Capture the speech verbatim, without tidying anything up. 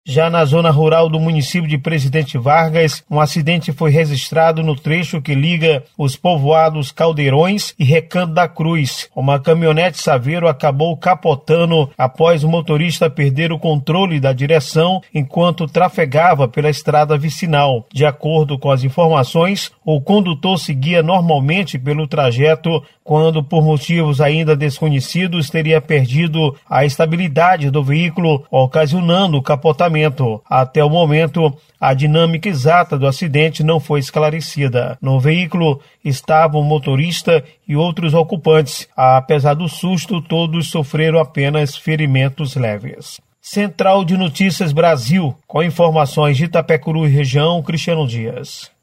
Já na zona rural do município de Presidente Vargas, um acidente foi registrado no trecho que liga os povoados Caldeirões e Recanto da Cruz. Uma caminhonete Saveiro acabou capotando após o motorista perder o controle da direção enquanto trafegava pela estrada vicinal. De acordo com as informações, o condutor seguia normalmente pelo trajeto quando, por motivos ainda desconhecidos, teria perdido a estabilidade do veículo, ocasionando o capotamento. Até o momento, a dinâmica exata do acidente não foi esclarecida. No veículo estavam o motorista e outros ocupantes. Apesar do susto, todos sofreram apenas ferimentos leves. Central de Notícias Brasil, com informações de Itapecuru e região, Cristiano Dias.